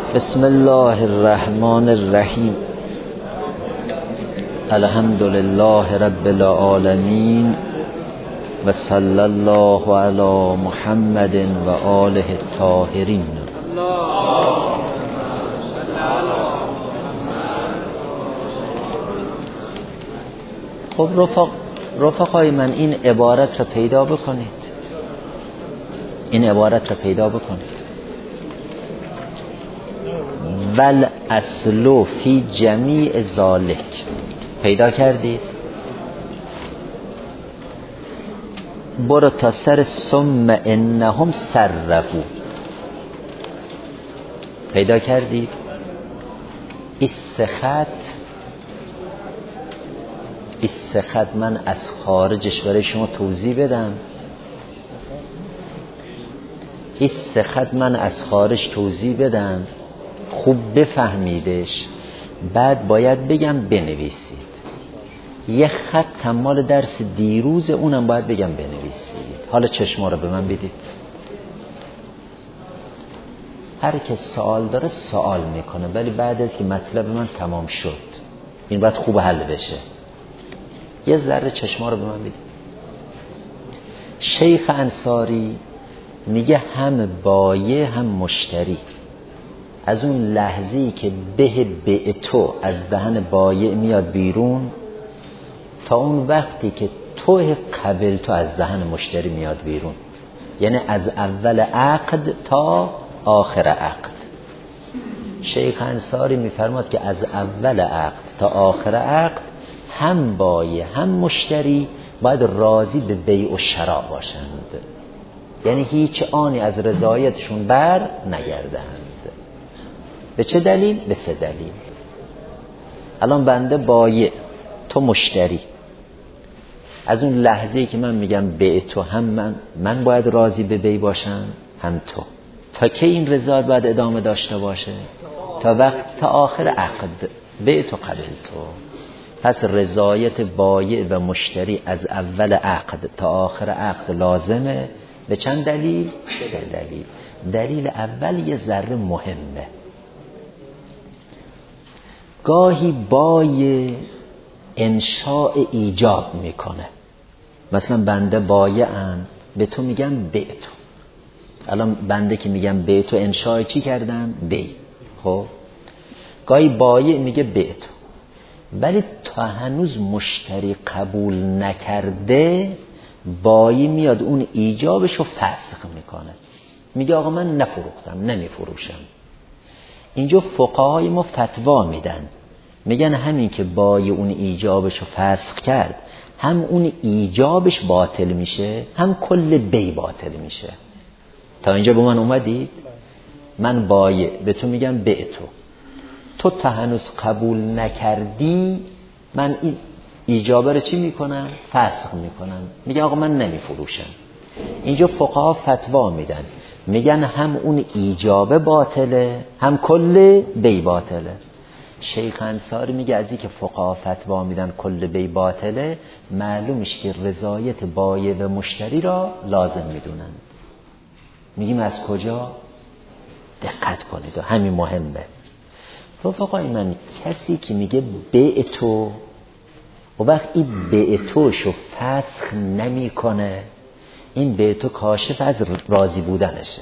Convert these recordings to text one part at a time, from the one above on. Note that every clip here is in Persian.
بسم الله الرحمن الرحیم. الحمد لله رب العالمین و صلی الله علی محمد و آله الطاهرین. خب رفقای من، این عبارت را پیدا بکنید، ول اصل فی جمیع ذالک. پیدا کردید؟ برو تا سر ثم انهم صرفوا. پیدا کردید؟ استخط من از خارجش برای شما توضیح بدم. خوب بفهمیدش، بعد باید بگم بنویسید. یه خط مال درس دیروز، اونم باید بگم بنویسید. حالا چشما رو به من بدید. هر که سوال داره سوال میکنه، ولی بعد از که مطلب من تمام شد این باید خوب حل بشه. یه ذره چشما رو به من بدید. شیخ انصاری میگه هم بایع هم مشتری، از اون لحظه‌ای که به تو از دهن بایع میاد بیرون تا اون وقتی که تو قبل تو از دهن مشتری میاد بیرون، یعنی از اول عقد تا آخر عقد. شیخ انصاری میفرماد که از اول عقد تا آخر عقد هم بایع هم مشتری باید راضی به بیع و شراء باشند، یعنی هیچ آنی از رضایتشون بر نگردند. به چه دلیل؟ به 3 دلیل. الان بنده بایع، تو مشتری. از اون لحظه‌ای که من میگم بیع تو، هم من باید راضی به بیع باشم، هم تو. تا که این رضایت باید ادامه داشته باشه؟ تا آخر عقد. بیع تو قبل تو. پس رضایت بایع و مشتری از اول عقد تا آخر عقد لازمه. به چند دلیل؟ 3 دلیل. دلیل اول یه ذره مهمه. گاهی بایع انشاء ایجاب میکنه. مثلا بنده بایعم، به تو میگم بیع تو. الان بنده که میگم بیع تو، انشاء چی کردم؟ بیع. خب گاهی بایع میگه بیع تو، ولی تا هنوز مشتری قبول نکرده، بایع میاد اون ایجابشو فسخ میکنه، میگه آقا من نفروختم، نمیفروشم. اینجا فقهای ما فتوا میدن، میگن همین که بایع اون ایجابشو فسخ کرد، هم اون ایجابش باطل میشه، هم کل بیع باطل میشه. تا اینجا با من اومدید؟ من بایع به تو میگم بیع تو تا هنوز قبول نکردی، من این ایجابه رو چی میکنم؟ فسخ میکنم. میگن آقا من نمیفروشم. اینجا فقها فتوا میدن، میگن هم اون ایجابه باطله، هم کل بیع باطله. شیخ انصاری میگه از این که فقها فتوا میدن کل بیع باطله، معلومش که رضایت بایع و مشتری را لازم میدونن. میگیم از کجا؟ دقت کنید و همین مهمه. رفقای من، کسی که میگه بیع تو و وقتی بیع توشو فسخ نمی کنه، این بیع تو کاشف از راضی بودنشه.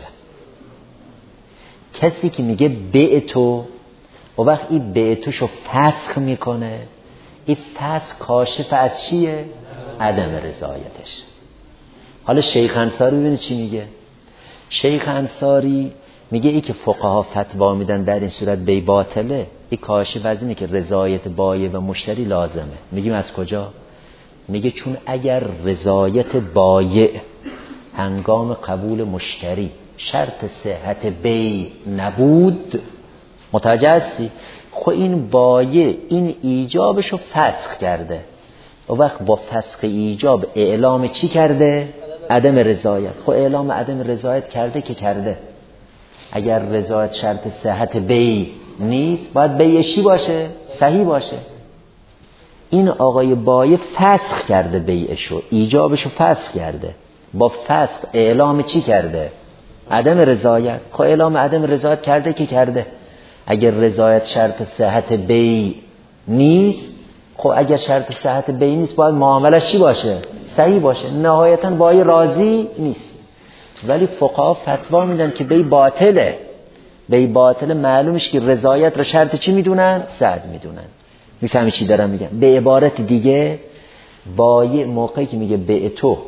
کسی که میگه بیع تو و وقتی بیع توشو فسخ میکنه، این فسخ کاشف از چیه؟ عدم رضایتش. حالا شیخ انصاری ببینید چی میگه. شیخ انصاری میگه ای که فقها فتوا میدن در این صورت بیع باطله، این کاشف از اینه که رضایت بایع و مشتری لازمه. میگیم از کجا؟ میگه چون اگر رضایت بایع هنگام قبول مشتری شرط صحت بیع نبود، متوجه هستی؟ خب این بایع این ایجابشو فسخ کرده، و وقت با فسخ ایجاب اعلام چی کرده؟ عدم رضایت. خب اعلام عدم رضایت کرده که کرده. اگر رضایت شرط صحت بیع نیست، باید بیع چی باشه؟ صحیح باشه. این آقای بایع فسخ کرده بیعشو، ایجابشو فسخ کرده، با فسخ اعلام چی کرده؟ عدم رضایت. خب اعلام عدم رضایت کرده که کرده. اگر رضایت شرط صحت بیع نیست، خب اگر شرط صحت بیع نیست باید معاملش چی باشه؟ صحیح باشه. نهایتاً بایی راضی نیست، ولی فقها فتوا میدن که بیع باطله. بیع باطله معلومش که رضایت رو شرط چی میدونن؟ صحت میدونن. میفهمی چی دارم میگم؟ به عبارت دیگه بایع موقعی که میگه بیع تو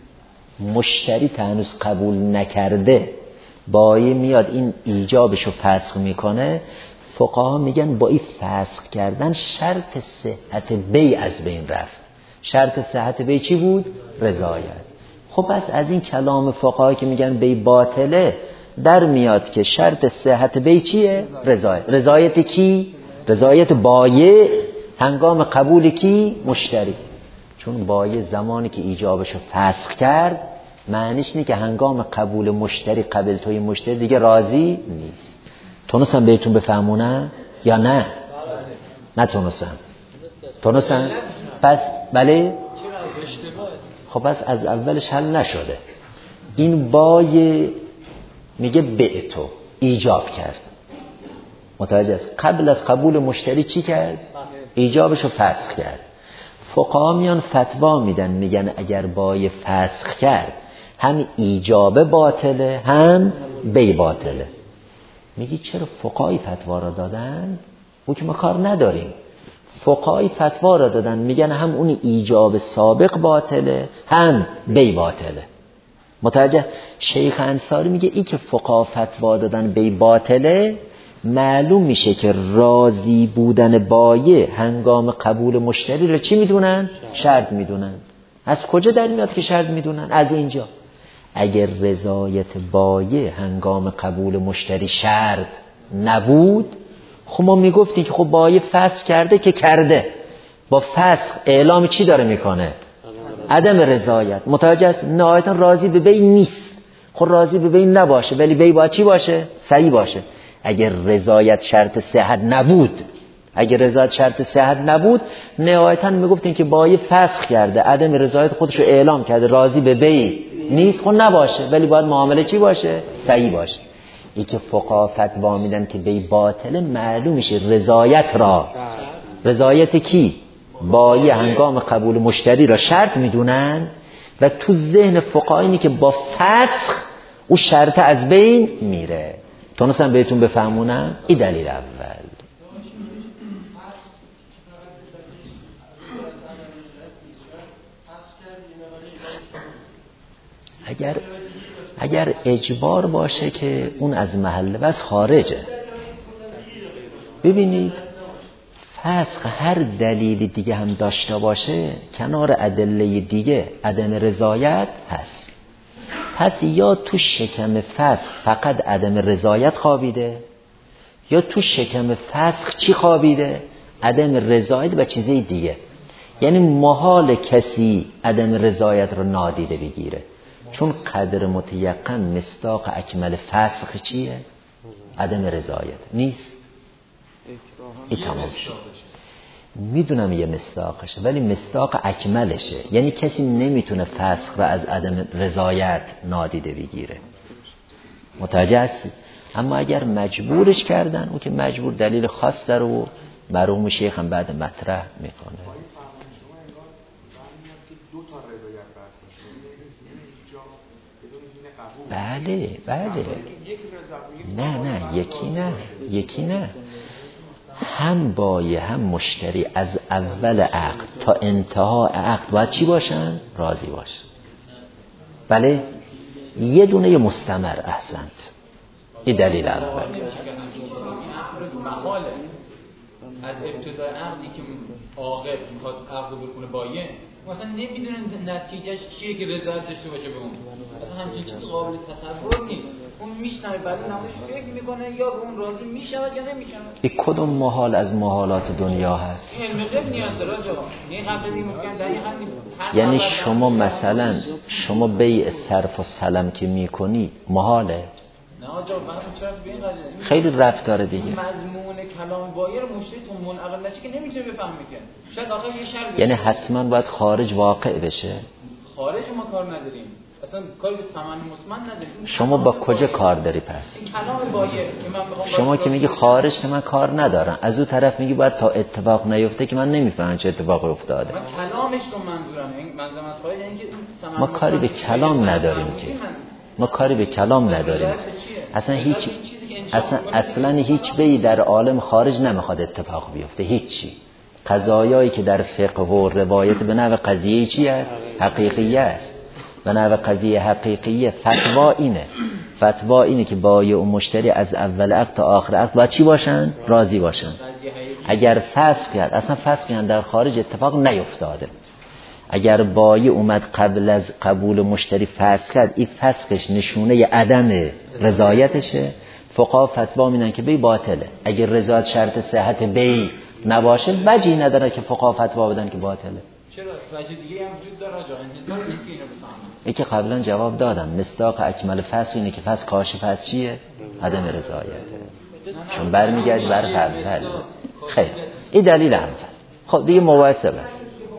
مشتری هنوز قبول نکرده، بایع میاد این ایجابشو فسخ میکنه، فقها میگن با این فسخ کردن شرط صحت بیع از بین رفت. شرط صحت بیع چی بود؟ رضایت. خب پس از این کلام فقها که میگن بیع باطله در میاد که شرط صحت بیع چیه؟ رضایت. رضایت کی؟ رضایت بایع هنگام قبول کی؟ مشتری. چون بایع زمانی که ایجابشو فسخ کرد معنیش اینه که هنگام قبول مشتری قبل توی مشتری دیگه راضی نیست. تونستم بهتون بفهمونم یا نه؟ نه تونستم؟ پس بله؟ خب پس از اولش حل نشده. این بایع میگه بیع تو ایجاب کرد، متوجه است؟ قبل از قبول مشتری چی کرد؟ ایجابشو فسخ کرد. فقها میان فتوا میدن، میگن اگر بایع فسخ کرد هم ایجاب باطله هم بیع باطله. میگی چرا فقهای فتوا را دادن؟ او که ما کار نداریم. فقهای فتوا را دادن میگن هم اون ایجاب سابق باطله هم بیع باطله. متوجه؟ شیخ انصاری میگه ای که فقها فتوا دادن بیع باطله، معلوم میشه که راضی بودن بایع هنگام قبول مشتری رو چی میدونن؟ شرط میدونن. از کجا در میاد که شرط میدونن؟ از اینجا. اگر رضایت بایع هنگام قبول مشتری شرط نبود، خب ما میگفتیم که خب بایع فسخ کرده که کرده، با فسخ اعلام چی داره میکنه؟ عدم رضایت. متوجه است؟ نهایتا راضی به بیع نیست. خب راضی به بیع نباشه، ولی بیع باید چی باشه؟ صحیح باشه. اگر رضایت شرط صحت نبود، نهایتا میگفتیم که بایع فسخ کرده، عدم رضایت خودش رو اعلام کرده، راضی به بیع نیست، خب نباشه، ولی باید معامله چی باشه؟ صحیح باشه. این که فقها فتوا میدن که بیع باطله، معلوم میشه رضایت کی؟ بایع هنگام قبول مشتری را شرط میدونن و تو ذهن فقها اینی که با فسخ او شرط از بین میره. تونستم بهتون بفهمونم؟ این دلیل اول. اگر اجبار باشه که اون از محل بس خارجه. ببینید فسخ هر دلیلی دیگه هم داشته باشه، کنار ادله دیگه عدم رضایت هست. پس یا تو شکم فسخ فقط عدم رضایت خوابیده، یا تو شکم فسخ چی خوابیده؟ عدم رضایت و چیزی دیگه. یعنی محال کسی عدم رضایت رو نادیده بگیره، چون قدر متیقن مصداق اکمل فسخ چیه؟ عدم رضایت نیست. این تمام شد. میدونم یه مصداقشه، ولی مصداق اکملشه. یعنی کسی نمیتونه فسخ رو از عدم رضایت نادیده بگیره. متوجه هستی؟ اما اگر مجبورش کردن، اون که مجبور دلیل خاص داره و مرحوم شیخ هم بعد مطرح میکنه. بله نه یکی نه هم بایع هم مشتری از اول عقد تا انتها عقد باید چی باشن؟ راضی باشن. بله یه دونه مستمر. احسنت. این دلیل اول. محاله از ابتدای عقدی که عاقل میخواد عقد بکنه بایع مثلا نمیدونه نتیجهش چیه که رضایت داشته باشه به اون. اصلا همچین چیزی قابل تصور نیست. اون میشنوه بعد نمایش فکر میکنه یا به اون راضی میشود یا نمیشود. این کدوم محال از محالات دنیا هست؟ علم غیب نیاز داره آقا. این قبلی ممکن در این حد. یعنی شما مثلا بیع صرف و سلم که میکنی محاله؟ نه آجا چرا به این قضیه خیلی ربط داره دیگه. مضمون کلام بایع رو مشتری تو منعقد نشه که نمیتونه بفهمه که شاید آخه یه شرط یعنی حتما باید خارج واقع بشه. خارج ما کار نداریم. اصلا کاری به ثمن مطمئن نداریم. شما با کجا کار داری پس؟ این کلام بایه شما که میگی خارج که من کار ندارم، از اون طرف میگی باید تا اتفاق نیفته که من نمیفهمم چه اتفاقی افتاده. من کلامش رو منظورم، این منظورم از خارج یعنی که ما کاری به کلام نداریم که. ما کاری به کلام نداریم. اصلا هیچ بیی در عالم خارج نمیخواد اتفاق بیفته، هیچی. قضایایی که در فقه و روایت به نوع قضیه چی است؟ حقیقیه است. به نوع قضیه حقیقیه فتوا اینه که بایع و مشتری از اول عقد تا آخر عقد باید چی باشن؟ راضی باشن. اگر فسخ کرد، اصلا فسخ در خارج اتفاق نیفتاده، اگر بایع اومد قبل از قبول مشتری فسخ کرد، این فسخش نشونه عدم رضایتشه، فقها فتوا میدن که بی باطله. اگر رضایت شرط صحت بی نباشه وجهی نداره که فقها فتوا بدن که باطله. چرا وجه دیگه هم وجود داره جا انتظار نیست که اینو بفهمن. این که قبلا جواب دادم، مصداق اکمل فسخ اینه که فسخ کاشف از چیه؟ عدم رضایت. چون برمیگرد بر قبل. خیلی این دلیل اول. خب دیگه مباحثه بس.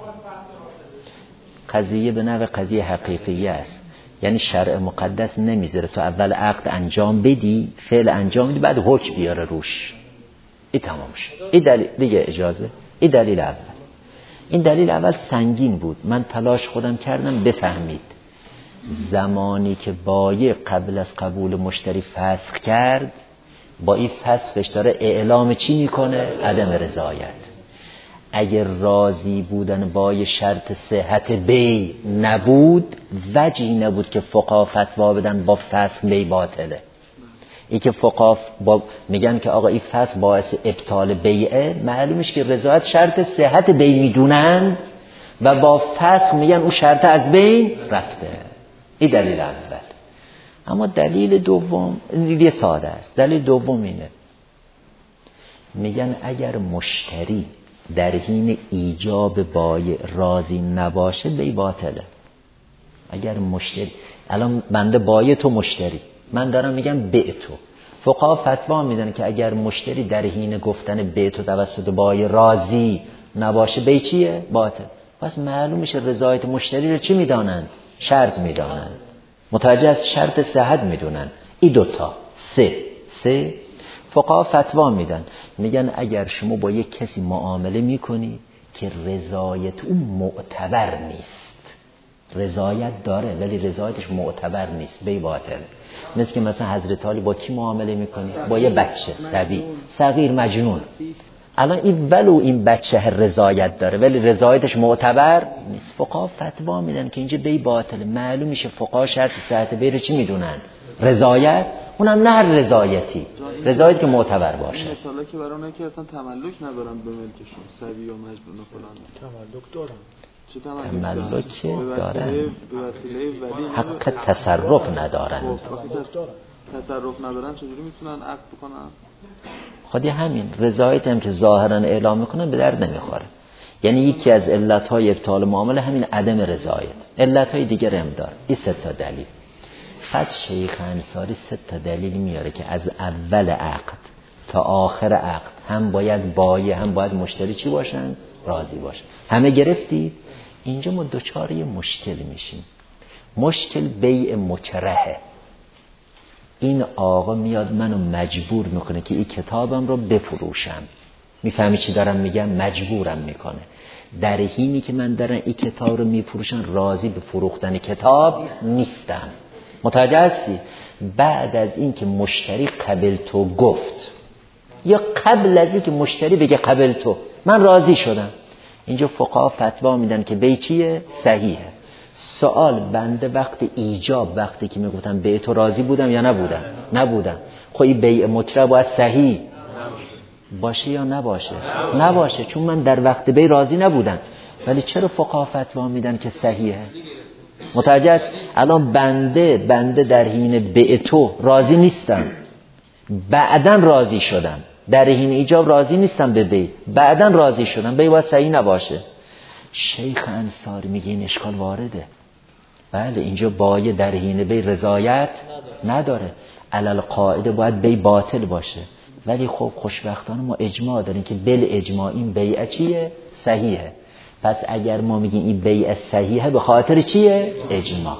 قضیه به نوع قضیه حقیقیه است، یعنی شرع مقدس نمیذاره تو اول عقد انجام بدی، فعل انجام بدی، بعد حکم بیاره روش. این تمام شد. این دلیل دیگه اجازه. این دلیل اول. این دلیل اول سنگین بود، من تلاش خودم کردم بفهمید. زمانی که بایع قبل از قبول مشتری فسخ کرد، با این فسخش داره اعلام چی میکنه؟ عدم رضایت. اگر راضی بودن بایع شرط صحت بی نبود، وجهی نبود که فقها فتوا بدن با فسخ بی باطله. این که فقها میگن که آقا این فسخ باعث ابطال بیعه، معلومش که رضایت شرط صحت بی میدونن و با فسخ میگن اون شرط از بین رفته. این دلیل اول. اما دلیل دوم دیگه ساده است. دلیل دوم اینه، میگن اگر مشتری در حین ایجاب بایع راضی نباشه بی باطله. اگر مشتری، الان بنده بایع تو مشتری، من دارم میگم بیع تو، فقها فتوا میدن که اگر مشتری در حین گفتن بیع تو توسط بایع راضی نباشه بیع چیه؟ باطل. پس معلوم میشه رضایت مشتری رو چی میدانن؟ شرط میدانن. متوجه از شرط صحت میدونن. این دوتا سه فقها فتوا میدن، میگن اگر شما با یک کسی معامله میکنی که رضایت اون معتبر نیست، رضایت داره ولی رضایتش معتبر نیست، بی باطل. مثل که مثلا حضرت علی با کی معامله میکنی؟ با یه بچه صغیر مجنون. الان این ولو این بچه رضایت داره ولی رضایتش معتبر نیست، فقها فتوا میدن که اینجا بی باطل. معلوم میشه فقها شرط صحت بی رو چی میدونن؟ رضایت. اونم نه رضایتی، رضایتی که معتبر باشه. مثلا که برای اونایی که اصلا تملک ندارن به ملکشون، سبی و مجنون و فلان، تملک دارن. چه تملک دارن؟ حق تصرف ندارن. تصرف ندارن چجوری میتونن عقد بکنن؟ خودی همین رضایت هم که ظاهرا اعلام میکنن به درد نمیخوره. یعنی یکی از علتهای ابطال معامله همین عدم رضایت. علتهای دیگر هم داره. این 3 تا دلیل. بعد شیخ انصاری 3 تا دلیل میاره که از اول عقد تا آخر عقد هم باید بایع هم باید مشتری چی باشن؟ راضی باشن. همه گرفتید؟ اینجا ما دوچار یه مشکل میشیم. مشکل بیع مکرهه. این آقا میاد منو مجبور میکنه که این کتابم رو بفروشم. میفهمی چی دارم میگم؟ مجبورم میکنه. در حینی که من دارم این کتاب رو میفروشم راضی به فروختن کتاب نیستم. متوجه هستی؟ بعد از این که مشتری قبل تو گفت یا قبل از این که مشتری بگه قبل تو من راضی شدم، اینجا فقها فتوا میدن که بیع چیه؟ صحیحه. سوال بنده وقت ایجاب، وقتی که میگفتم بیع تو راضی بودم یا نبودم. خب این بیع مکره باید صحیح باشه یا نباشه، چون من در وقت بیع راضی نبودم. ولی چرا فقها فتوا میدن که صحیحه؟ متوجه است؟ الان بنده در حین بیع تو راضی نیستم، بعداً راضی شدم. در حین ایجاب راضی نیستم به بیع، بعداً راضی شدم. بیع باید صحیح نباشه. شیخ انصاری میگه این اشکال وارده. بله اینجا بایع در حین بیع رضایت نداره، علل قاعده باید بیع باطل باشه. ولی خب خوشبختانه ما اجماع داریم که بل اجماع این بیع چیه؟ صحیحه. پس اگر ما میگیم این بیع صحیحه به خاطر چیه؟ اجماع.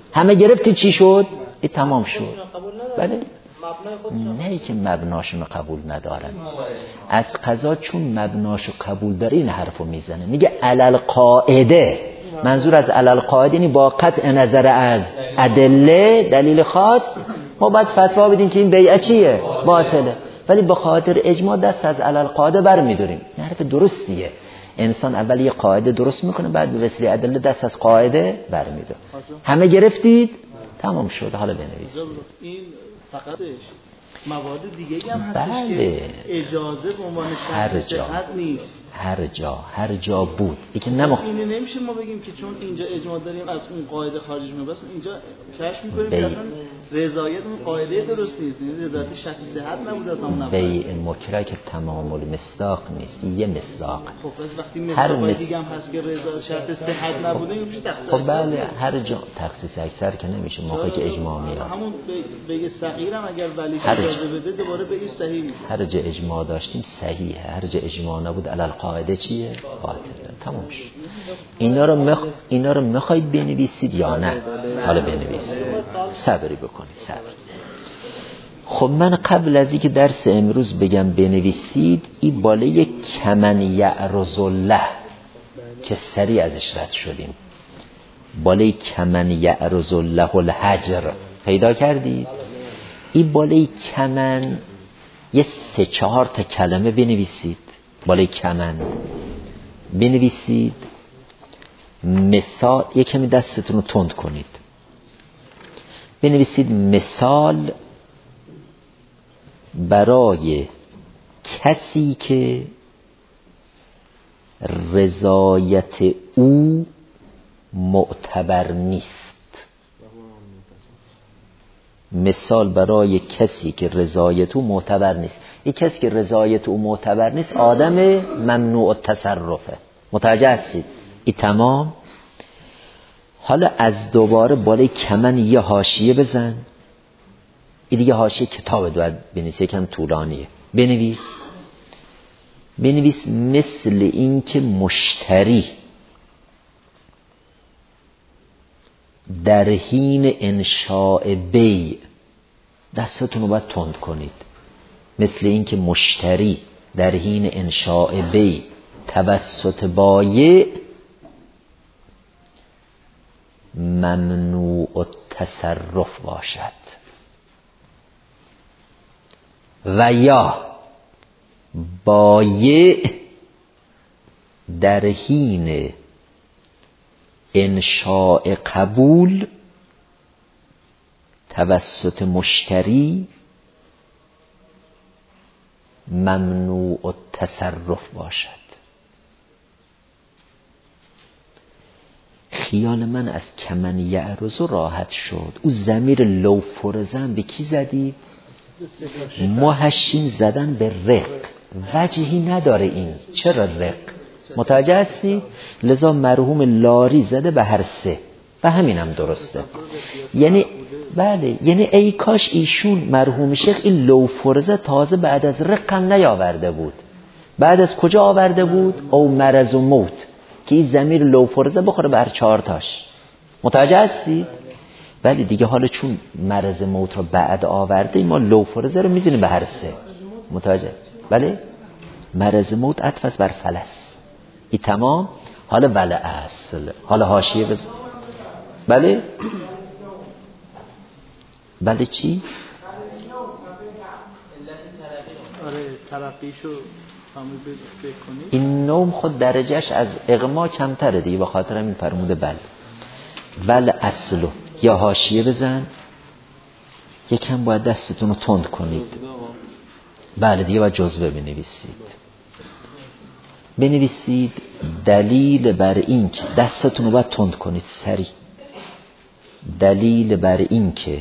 همه گرفتی چی شد؟ این تمام شد. بله نه که مبناشون قبول ندارن، از قضا چون مبناشو قبول داره این حرفو میزنه، میگه علل قاعده. منظور از علل قاعده یعنی با قطع نظر از ادله دلیل خاص ما باید فتوا بدیم که این بیعه چیه؟ باطله، ولی به خاطر اجماع دست از علل قاعده برمی‌داریم. این حرف درستیه. انسان اول یه قاعده درست میکنه، بعد به وسیله ادله دست از قاعده برمی‌داره. همه گرفتید؟ تمام شد. حالا بنویسید. این فقط مواد دیگه هم هستش که اجازه به عنوان شرط صحت نیست. هر جا بود این اینه نمیشه ما بگیم که چون اینجا اجماع داریم از اون قاعده خارج میشه، بس اینجا کشف میکنیم که اصلا رضایت اون قاعده درست نیست، این رضایت شرط صحت نبوده اصلا. بیع مکره که تمام المصداق نیست، یه مصداق. خب پس وقتی مصداق دیگه هم هست که رضایت شرط صحت نبوده میشه تخصیص. خب بله هر جا تخصیص اکثر که نمیشه موقعی که اجماع میاد. همون بیع صغیرم اگر ولی اجازه بده دوباره بیع صحیح میشه. هر جا اجماع داشتیم صحیحه، هر جا اجماع نبود علل قاعده چیه؟ باطله. تمام شد. اینا رو میخواید بنویسید یا نه؟ حالا بنویسید. صبری بکنید. صبر. خب من قبل از اینکه درس امروز بگم بنویسید، این بالای کمن یعرض الله که سریع ازش رد شدیم، بالای کمن یعرض الله الحجر پیدا کردید؟ این بالای کمن یه 3-4 تا کلمه بنویسید. بالای کمن بنویسید. مثال، یه کمی دستتون رو تند کنید، بنویسید مثال برای کسی که رضایت او معتبر نیست. مثال برای کسی که رضایت او معتبر نیست. این کسی که رضایت او معتبر نیست آدم ممنوع التصرفه. متوجه هستید؟ این تمام. حالا از دوباره بالای کمن یه حاشیه بزن. این دیگه حاشیه کتاب باید بنویس، یکم طولانیه. بنویس مثل این که مشتری در حین انشاء بیع، دستتون رو باید تند کنید، مثل این که مشتری در حین انشاء بیع توسط بایع ممنوع التصرف باشد و یا بایع در حین انشاء قبول توسط مشتری ممنوع التصرف باشد. خیال من از کمن یعرض راحت شد. او ضمیر لو فرزن به کی زدید؟ محشین زدن به رق. وجهی نداره این. چرا رق؟ متوجه هستی؟ لذا مرحوم لاری زده به هر سه و همینم درسته. یعنی بله، یعنی ای کاش ایشون مرحوم شیخ این لو فرزه تازه بعد از رقم نیاورده بود. بعد از کجا آورده بود؟ او مرض و موت، که این ضمیر لو فرزه بخوره بر 4 تاش. متوجه هستی؟ ولی دیگه حالا چون مرض موت رو بعد آورده، ما لو فرزه رو میزنیم به هر سه. متوجه؟ بله؟ مرض موت عطف بر فلس. این تمام. حالا ولی اصل، حالا حاشیه بزن. بله؟ بله چی؟ آره ترقیشو بکنید. این نوم خود درجهش از اغما کمتره دیگه، به خاطر همین فرموده بله. ولی اصلو یا حاشیه بزن. یکم باید دستتون رو تند کنید. بله دیگه باید جزوه بنویسید دلیل بر این که دستتون رو باید تند کنید سریع. دلیل بر این که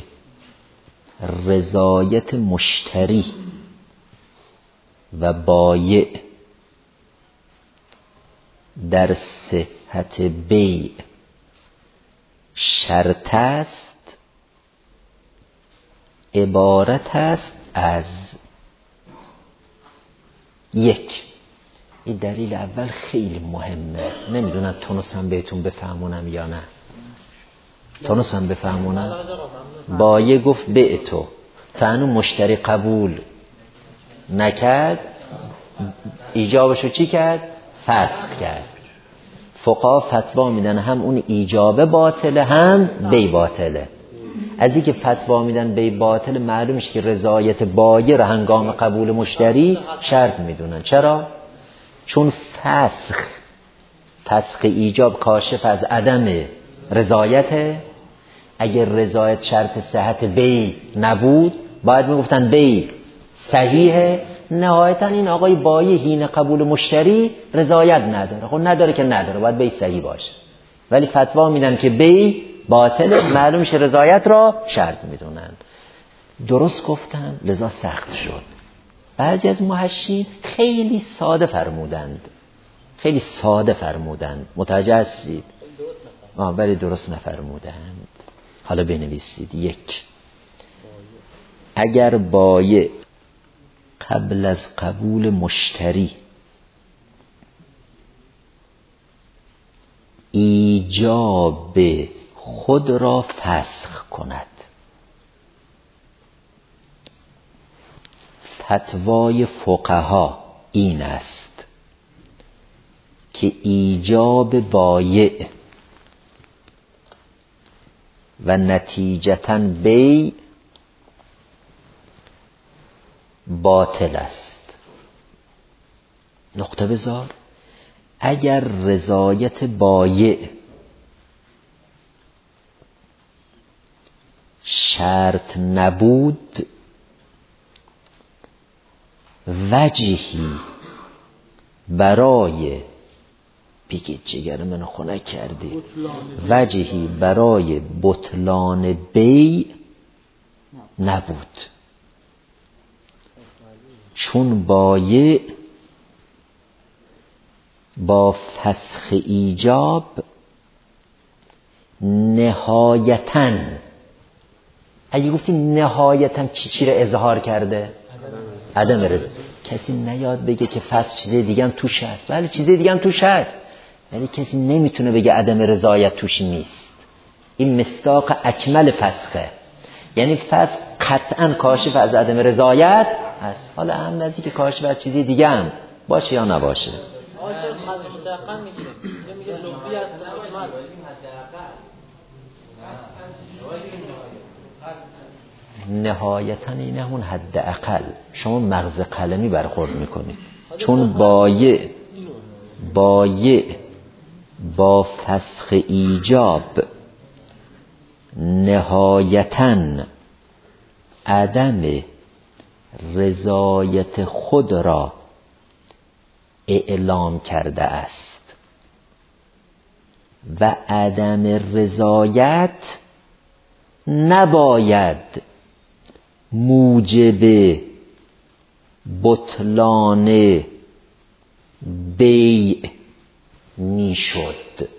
رضایت مشتری و بایع در صحت بیع شرط است، عبارت است از یک. این دلیل اول خیلی مهمه، نمیدونم تونستم بهتون بفهمونم یا نه. تونستم بفهمونم. بایه گفت بعتو، تنو مشتری قبول نکرد، ایجابشو چی کرد؟ فسخ کرد. فقها فتوا میدن هم اون ایجاب باطله هم بی باطله. از اینکه فتوا میدن بی باطل معلوم میشه که رضایت بایع را هنگام قبول مشتری شرط میدونن. چرا؟ چون فسخ ایجاب کاشف از عدم رضایت. اگر رضایت شرط صحت بی نبود باید میگفتن بی صحیحه. نهایتا این آقای بایع حین قبول مشتری رضایت نداره. خب نداره که نداره، باید بی صحیح باشه. ولی فتوا میدن که بی باطل، معلوم شه رضایت را شرط میدونن. درست گفتم، لذا سخت شد. بعضی از محشین خیلی ساده فرمودند. متوجه هستید؟ ولی درست نفرمودند. حالا بنویسید. 1. اگر بایع قبل از قبول مشتری ایجاب خود را فسخ کند، فتوای فقها این است که ایجاب بایع و نتیجتاً بی باطل است. نقطه بذار. اگر رضایت بایع شرط نبود، وجهی برای بگید جگر منو خنک کردی، وجهی برای بطلان بی نبود، چون بایع با فسخ ایجاب نهایتاً، اگه گفتیم نهایتاً چی رو اظهار کرده؟ عدم رضا. کسی نیاد بگه که فسخ چیز دیگه هم توش هست. ولی چیز دیگه هم توش هست. یعنی کسی نمیتونه بگه عدم رضایت توش نیست. این مصداق اکمل فسخه. یعنی فسخ قطعاً کاشف از عدم رضایت هست. حالا هم نزدیک که کاشف از چیز دیگه هم باشه یا نباشه. نهایتاً اینه همون حد اقل. شما مغز قلمی برخورد میکنید. چون بایع با فسخ ایجاب نهایتاً عدم رضایت خود را اعلام کرده است و عدم رضایت نباید موجب بطلان بیع میشد.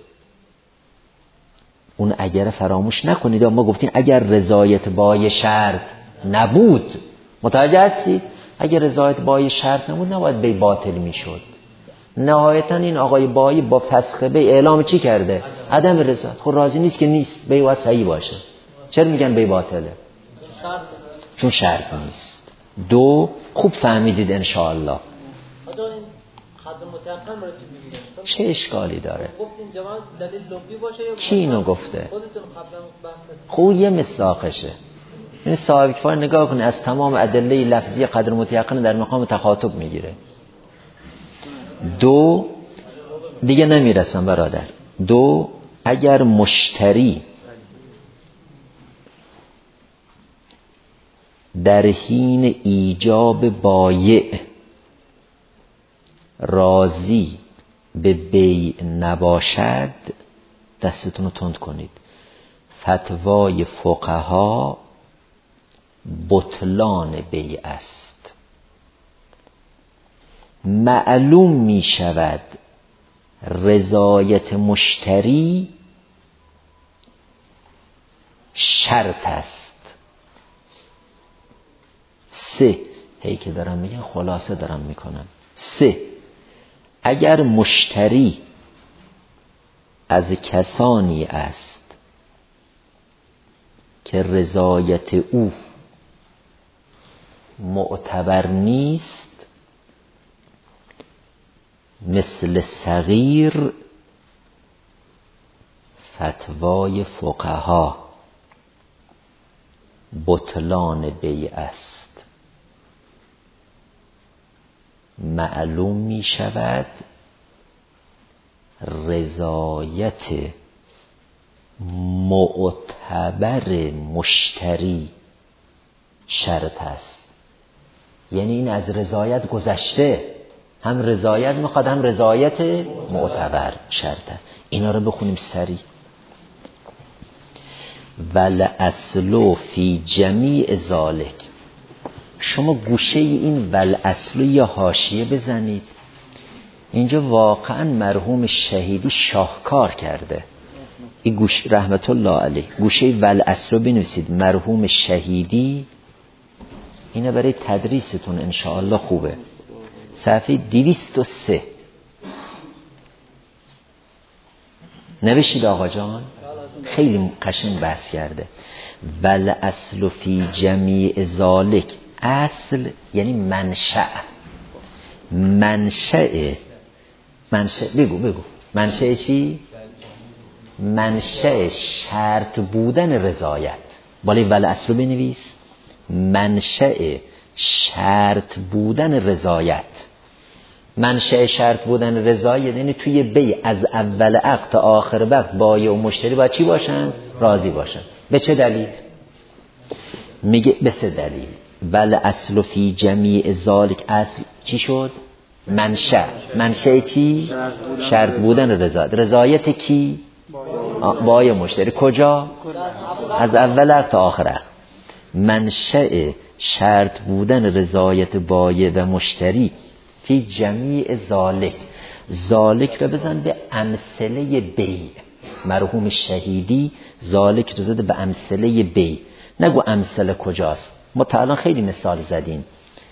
اون اگر فراموش نکنید. ما گفتیم اگر رضایت بایع شرط نبود، متوجه هستید؟ اگر رضایت بایع شرط نبود نباید بیع باطل میشد. نهایتا این آقای بایع با فسخ بیع اعلام چی کرده؟ عدم رضایت. خب راضی نیست که نیست، بیع باید صحیح باشه. چرا میگن بیع باطله؟ چون شرط نیست. 2. خوب فهمیدید انشاءالله. چه اشکالی داره؟ کی اینو گفته؟ خوب یه مصداقشه. این صاحب کفایه نگاه کنه از تمام ادله لفظی قدر متیقن در مقام تخاطب میگیره. 2 دیگه نمیرسم برادر. 2 اگر مشتری در حین ایجاب بایع راضی به بیع نباشد، دستتون رو تند کنید. فتوای فقها بطلان بیع است. معلوم می شود رضایت مشتری شرط است. 3 هی که دارم میگم خلاصه دارم میکنم. 3 اگر مشتری از کسانی است که رضایت او معتبر نیست، مثل صغیر فتوای فقها بطلان بیع است. معلوم می شود رضایت معتبر مشتری شرط است. یعنی این از رضایت گذشته، هم رضایت میخواد هم رضایت معتبر شرط است. اینا رو بخونیم سریع. والاصل فی جمیع ذالک. شما گوشه این والاصل یا حاشیه بزنید. اینجا واقعا مرحوم شهیدی شاهکار کرده. این گوش رحمت الله علیه گوشه والاصل بنویسید. مرحوم شهیدی، اینا برای تدریستون انشاءالله خوبه. صفحه 203 نوشید آقا جان، خیلی قشنگ بحث کرده. والاصل فی جمیع ذالک. اصل یعنی منشأ. منشأ بگو منشأ چی؟ منشأ شرط بودن رضایت. بالای والاصل بنویس. منشأ شرط بودن رضایت. منشأ شرط بودن رضایت یعنی توی بیع از اول عقد تا آخر وقت بایع و مشتری باید چی باشن؟ راضی باشن. به چه دلیل؟ میگه به سه دلیل. والاصل فی جمیع ذالک. اصل چی شد؟ منشأ چی؟ شرط بودن رضایت. رضایت کی؟ بایع مشتری. کجا؟ از اول عقد تا آخر عقد. منشأ شرط بودن رضایت بایع و مشتری فی جمیع ذالک. ذالک رو بزن به امثله بیع. مرحوم شهیدی ذالک رو زده به امثله بیع. نگو امثله کجاست. ما تا الان خیلی مثال زدیم.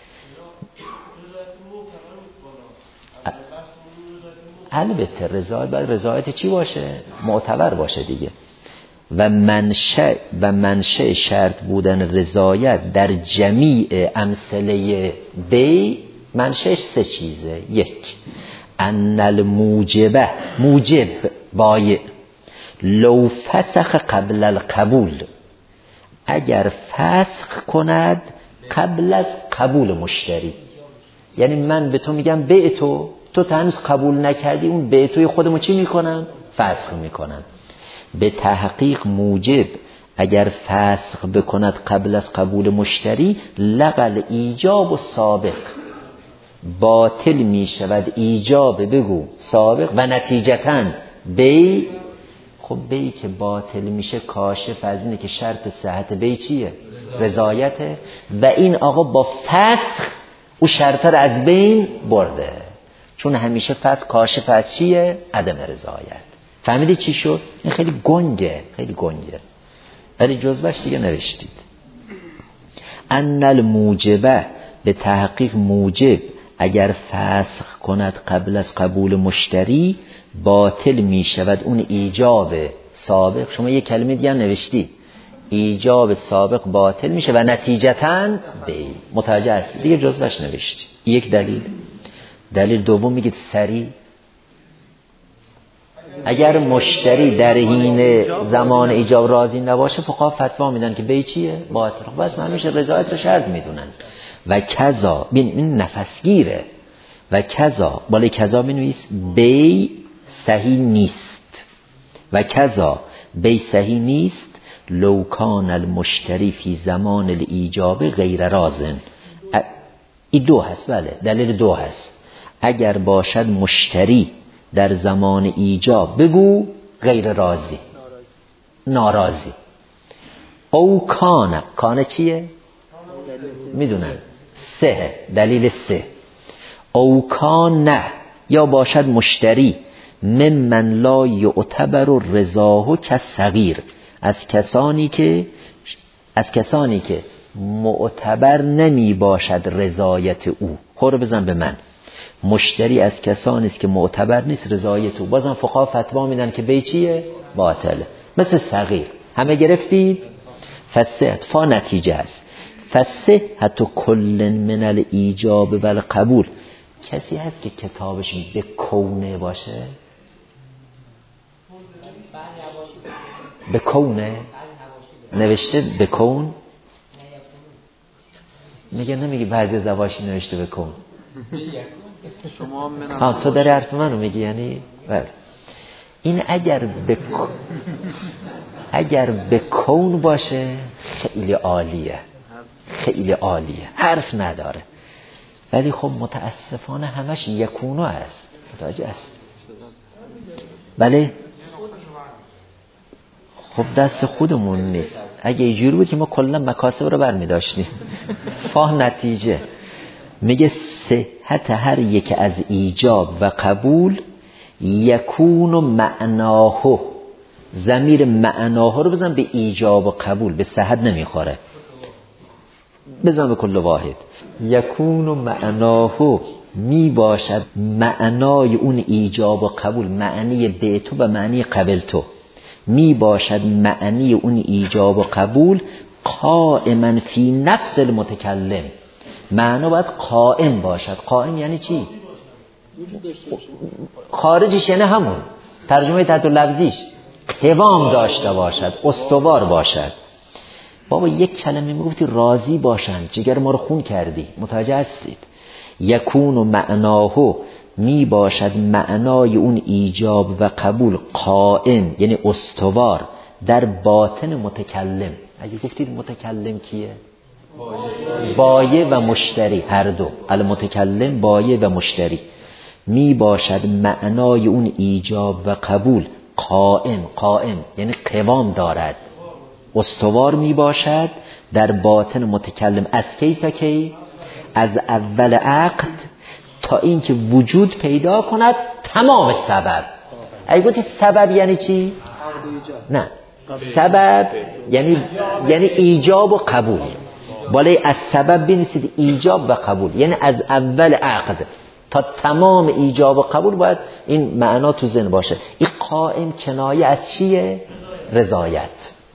البته رضایت باید رضایت چی باشه؟ معتبر باشه دیگه. و منشأ شرط بودن رضایت در جمیع امثله بیع منشأش سه چیزه. یک، ان الموجب بایع لو فسخ قبل القبول، اگر فسخ کند قبل از قبول مشتری. یعنی من به تو میگم بیع تو هنوز قبول نکردی، اون بیع توی خودمو چی میکنم؟ فسخ میکنم. به تحقیق موجب اگر فسخ بکند قبل از قبول مشتری، لغل ایجاب و سابق، باطل می شود ایجاب بگو سابق و نتیجتاً بیع. خب بیع که باطل میشه کاشف از اینه که شرط صحت بیع چیه؟ رضایته. و این آقا با فسخ او شرط رو از بین برده، چون همیشه فسخ کاشف از چیه؟ عدم رضایت. فهمیدی چی شد؟ این خیلی گنگه ولی جزبش دیگه نوشتید. ان الموجبه، به تحقیق موجب اگر فسخ کند قبل از قبول مشتری، باطل می شود اون ایجاب سابق. شما یک کلمه دیگه نوشتی، ایجاب سابق باطل میشه و نتیجتاً بیع. متوجه هستی دیگه؟ جزبش نوشتی. یک دلیل دوم میگید سری اگر مشتری در حین زمان ایجاب راضی نباشه، فقها فتوا میدن که بیع چیه؟ باطل. بس همیشه رضایت رو شرط میدونن. و کذا، این نفسگیره. و کذا، بالای کذا بنویس بیع صحیح نیست. و کذا بیع صحیح نیست لو کان المشتری فی زمان الایجاب غیر راضٍ. این دو هست. بله دلیل دو هست. اگر باشد مشتری در زمان ایجاب بگو غیر راضی، ناراضی. او کان چیه؟ میدونن سه، دلیل سه. او کان، یا باشد مشتری ممن لا یعتبر رضاه کالصغیر، از کسانی که معتبر نمی باشد رضایت او. خور بزن به من. مشتری از کسانی است که معتبر نیست رضایت او. بازم فقها فتوا میدن که بیع چیه؟ باطله. مثل صغیر. همه گرفتید؟ فصحت فا نتیجه است. فصحت کل من الایجاب و القبول. کسی هست که کتابش به کونه باشه؟ به کونه نوشته به کون؟ نمیگه بعضی از حواشی نوشته به کون. شما تو داری حرف منو میگی یعنی؟ بله. این اگر به کون باشه خیلی عالیه، خیلی عالیه، حرف نداره. ولی خب متاسفانه همش یکونو است، متوجه است. بله خب دست خودمون نیست. اگه اینجوری بود که ما کلا مکاسب رو برمی داشتیم. فا نتیجه میگه صحت هر یک از ایجاب و قبول یکون و معناه. ضمیر معناه رو بزن به ایجاب و قبول، به صحت نمیخوره، بزن به کل واحد. یکون و معناه می باشد معنای اون ایجاب و قبول، معنی به تو و معنی قبل تو می باشد معنی اون ایجاب و قبول قائما فی نفس المتکلم. معنا باید قائم باشد. قائم یعنی چی؟ خارجش یعنی همون ترجمه تحت لفظیش قوام داشته باشد، استوار باشد. بابا یک کلمه میگفتی راضی باشن، جگر ما رو خون کردی، متوجه هستید؟ یکون و معناه می باشد معنای اون ایجاب و قبول قائم یعنی استوار در باطن متکلم. اگه گفتید متکلم کیه؟ بایع و مشتری، هر دو. المتکلم بایع و مشتری. می باشد معنای اون ایجاب و قبول قائم یعنی قوام دارد، استوار می باشد در باطن متکلم. از کی تا کی؟ از اول عقد تا اینکه وجود پیدا کند تمام سبب. اگه گفتی سبب یعنی چی؟ نه، سبب یعنی ایجاب و قبول. بالای از سبب بنویسید ایجاب و قبول، یعنی از اول عقد تا تمام ایجاب و قبول باید این معنا تو ذهن باشه. این قائم کنایه از چیه؟ رضایت.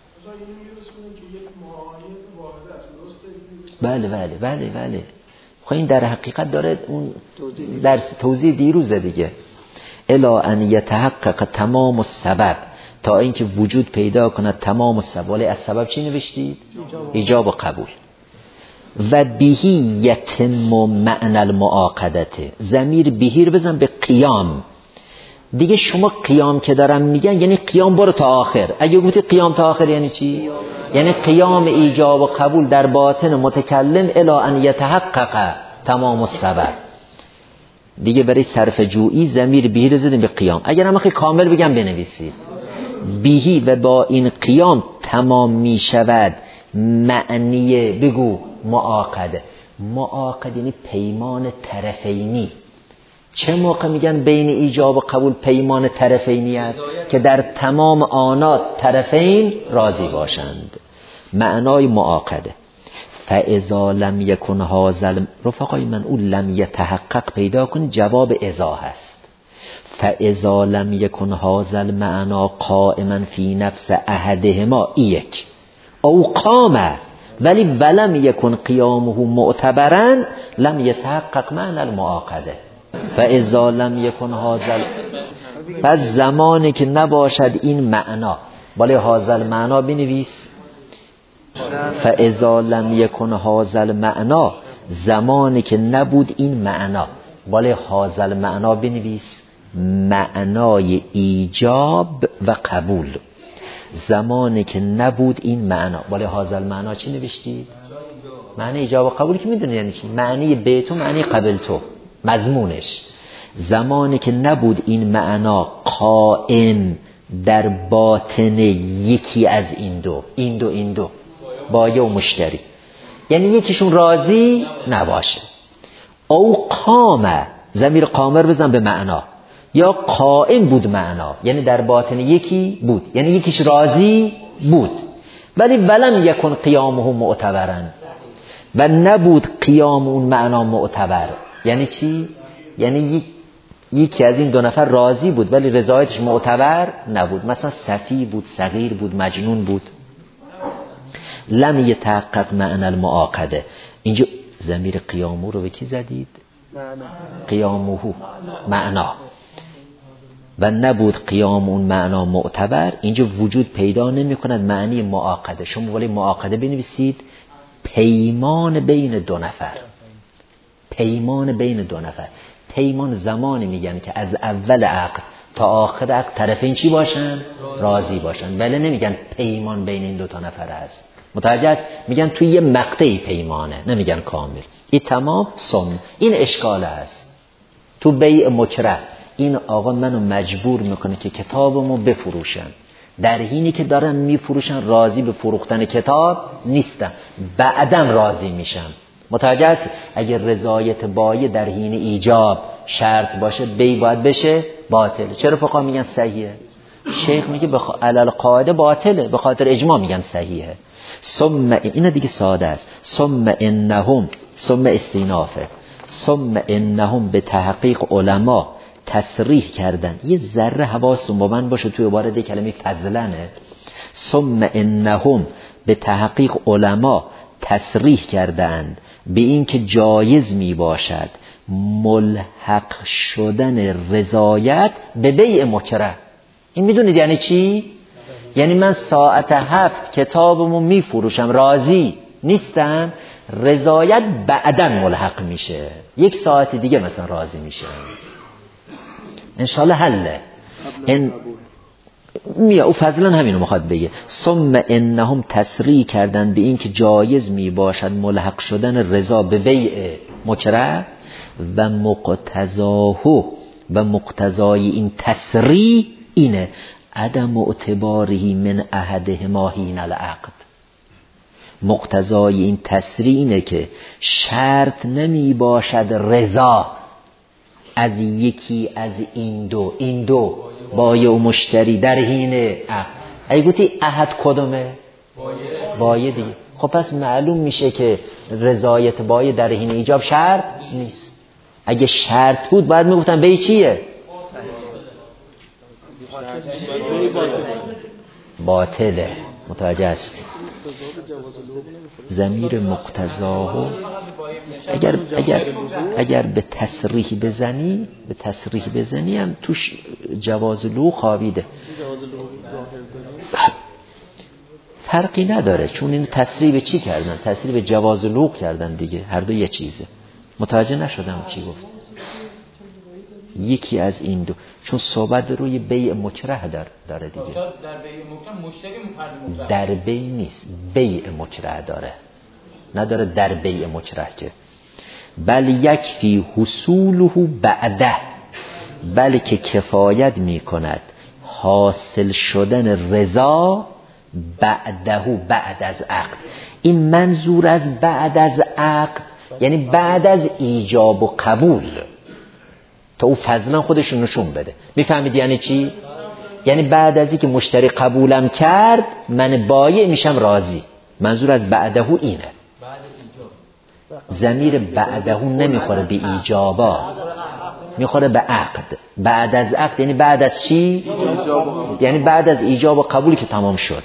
بله. خب این در حقیقت داره اون در توضیح دیروزه دیگه. الا ان یتحقق تمام السبب، تا اینکه وجود پیدا کند تمام السبب. ولی از سبب چی نوشتید؟ ایجاب و قبول. و بهی یتم معنی المعاقدته. ضمیر بهی رو بزن به قیام. دیگه شما قیام که دارم میگن یعنی قیام برو تا آخر. اگه گفتی قیام تا آخر یعنی چی؟ یعنی قیام ایجاب و قبول در باطن متکلم الا ان یتحقق تمام السبب. دیگه برای صرف جویی ضمیر بهی رو زدیم به قیام. اگر هم خیلی کامل بگم بنویسید بهی و با این قیام تمام میشود معنی بگو معاقده. معاقد یعنی پیمان طرفینی. چه موقع میگن بین ایجاب و قبول پیمان طرفینی است؟ که در تمام آنات طرفین راضی باشند. معنای معاقده. فاذا لم یکن هذا رفقای من اون لم یتحقق پیدا کنید، جواب اذا هست. فاذا لم یکن هذا المعنى قائما فی نفس احدهما یک او قام ولی ولم یکن قیامه معتبرا لم یتحقق معنی المعاقده. فاذا لم یکن هذا، پس زمانی که نباشد این معنا، ولی هذا المعنا بنویس. فاذا لم یکن هذا المعنا، زمانی که نبود این معنا، ولی هذا المعنا بنویس. معنای ایجاب و قبول. زمانی که نبود این معنا، ولی هذا المعنا چی نوشتی؟ معنی ایجاب و قبول که میدونی یعنی چی؟ معنی به تو، معنی قبل تو، مضمونش. زمانی که نبود این معنا قائم در باطن یکی از این دو بایع و مشتری، یعنی یکیشون راضی نباشه. او قام، ضمیر قامر بزن به معنا، یا قائم بود معنا یعنی در باطن یکی بود، یعنی یکیش راضی بود ولی ولم یکن قیامه معتبرا، و نبود قیام اون معنا معتبر. یعنی چی؟ یعنی یکی از این دو نفر راضی بود ولی رضایتش معتبر نبود. مثلا سفیه بود، صغیر بود، مجنون بود. لم یتحقق معنی المعاقده. اینجا ضمیر قیامو رو به کی زدید؟ قیامه معنا و نبود قیام اون معنا معتبر. اینجا وجود پیدا نمی کند معنی معاقده. شما ولی معاقده بنویسید پیمان بین دو نفر. پیمان بین دو نفر. پیمان زمانی میگن که از اول عقد تا آخر عقد طرفین چی باشن؟ راضی باشن. ولی نمیگن پیمان بین این دو تا نفر است. متوجه است؟ میگن توی یه مقطعی پیمانه، نمیگن کامل. این تمام سم. این اشکال است تو بیع مکره. این آقا منو مجبور میکنه که کتابمو بفروشم، در حینی که دارن میفروشن راضی به فروختن کتاب نیستم، بعدم راضی میشم. متوجه است؟ اگر رضایت بایع در حین ایجاب شرط باشه بی باید بشه باطله. چرا فقها میگن صحیحه؟ شیخ میگه علل قاعده باطله، به خاطر اجماع میگن صحیحه. ثم این دیگه ساده است. ثم انهم، ثم استینافه، ثم انهم به تحقیق علما تصریح کردن. یه ذره حواستون با من باشه توی عبارت کلمه فضلنه. ثم انهم به تحقیق علما تصریح کردند به این که جایز می باشد ملحق شدن رضایت به بیع مکره. این میدونید یعنی چی؟ یعنی من ساعت 7 کتابمو می فروشم راضی نیستم، رضایت بعداً ملحق میشه، 1 ساعت دیگه مثلا راضی میشه، انشالله حله. او فضلا همینو میخواد بگه. ثم انهم تصریح کردن به این که جایز می باشد ملحق شدن رضا به بیع مکره و مقتضای این تصریح اینه عدم اعتباری من احدهما حین العقد. مقتضای این تصریح اینه که شرط نمی باشد رضا از یکی از این دو بایع و مشتری در حین عقد. اگه گفتی احد کدومه؟ بایع دیگه. خب پس معلوم میشه که رضایت بایع در حین ایجاب شرط نیست. اگه شرط بود باید میگفتن بیع چیه؟ باطله. متوجه است؟ ضمیر مقتضاه اگر به تصریح بزنی هم توش جواز لغو خوابیده، فرقی نداره چون این تصریح به چی کردن؟ تصریح به جواز لغو کردن دیگه، هر دو یه چیزه. متوجه نشدم چی گفت. یکی از این دو، چون صحبت روی بیع مکره داره دیگه. در بیع مکره مشتری مکره، در بیع نیست، بیع مکره داره، نداره در بیع مکره که. بل یکفی حصوله بعده، بلکه کفایت می کند حاصل شدن رضا بعده، بعد از عقد. این منظور از بعد از عقد یعنی بعد از ایجاب و قبول، تا او فضلا خودش نشون بده. میفهمید یعنی چی؟ یعنی بعد از اینکه مشتری قبولم کرد من بایع میشم راضی. منظور از بعده اینه. ضمیر بعده نمیخوره به ایجابا، میخوره به عقد. بعد از عقد یعنی بعد از چی؟ یعنی بعد از ایجاب و قبولی که تمام شد.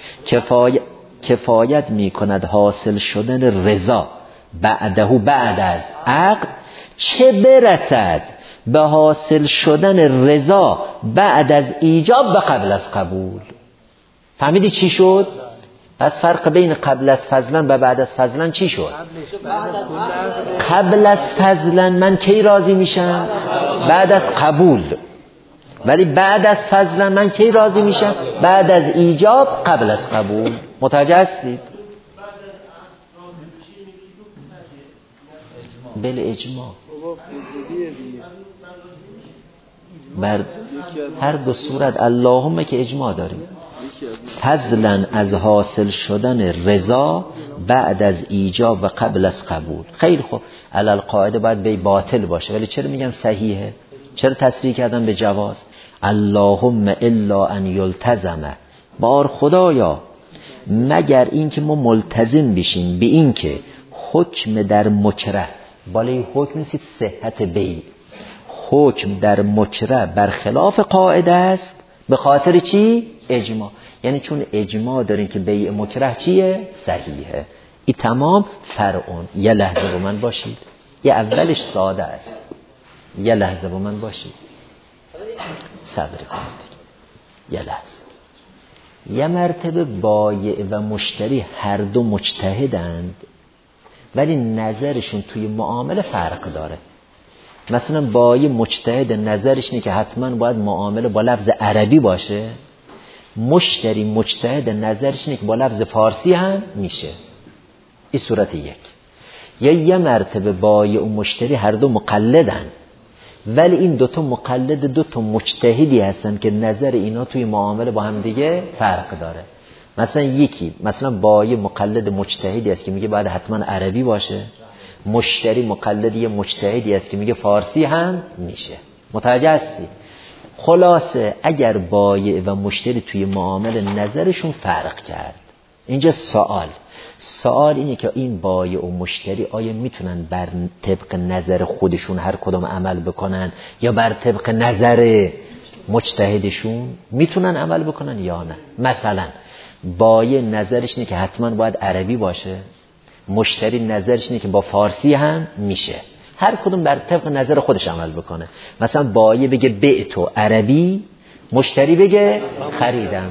کفایت میکند حاصل شدن رضا بعده، بعد از عقد، چه برسد به حاصل شدن رضا بعد از ایجاب و قبل از قبول. فهمیدی چی شد؟ پس فرق بین قبل از فضلن و بعد از فضلن چی شد؟ قبل از فضلن من کی راضی میشم؟ بعد از قبول. ولی بعد از فضلن من کی راضی میشم؟ بعد از ایجاب قبل از قبول. متوجه هستید؟ بل اجماع بر هر دو صورت اللهم که اجماع داریم. فضلا از حاصل شدن رضا بعد از ایجاب و قبل از قبول. خیلی خوب، علل قاعده باید به باطل باشه، ولی چرا میگن صحیحه؟ چرا تصریح کردن به جواز؟ اللهم الا ان یلتزم، بار خدایا مگر این که ما ملتزم بشیم به این که حکم در مکره، بالای حکم نیست صحت بیع، حکم در مکره برخلاف قاعده است. به خاطر چی؟ اجماع. یعنی چون اجماع دارین که بیع مکره چیه؟ صحیحه. این تمام فرعون. یه لحظه با من باشید، یه اولش ساده است. یه لحظه با من باشید، صبر کنید یه لحظه. یه مرتبه بایع و مشتری هر دو مجتهدند ولی نظرشون توی معامله فرق داره. مثلا بایع مجتهد نظرش اینه که حتما باید معامله با لفظ عربی باشه، مشتری مجتهد نظرش اینه که با لفظ فارسی هم میشه. این صورت یک. یا یه مرتبه بایع و مشتری هر دو مقلدن ولی این دوتا مقلد دوتا مجتهدی هستن که نظر اینا توی معامله با هم دیگه فرق داره. مثلا بایع مقلد مجتهدی است که میگه باید حتما عربی باشه، مشتری مقلد یه مجتهدی است که میگه فارسی هم میشه. متوجه هستی؟ خلاصه اگر بایع و مشتری توی معامله نظرشون فرق کرد، اینجا سوال اینه که این بایع و مشتری آیا میتونن بر طبق نظر خودشون هر کدوم عمل بکنن یا بر طبق نظر مجتهدشون میتونن عمل بکنن یا نه؟ مثلا بایع نظرش اینه که حتما باید عربی باشه، مشتری نظرش اینه که با فارسی هم میشه. هر کدوم بر طبق نظر خودش عمل بکنه. مثلا بایع بگه بعتو عربی، مشتری بگه خریدم.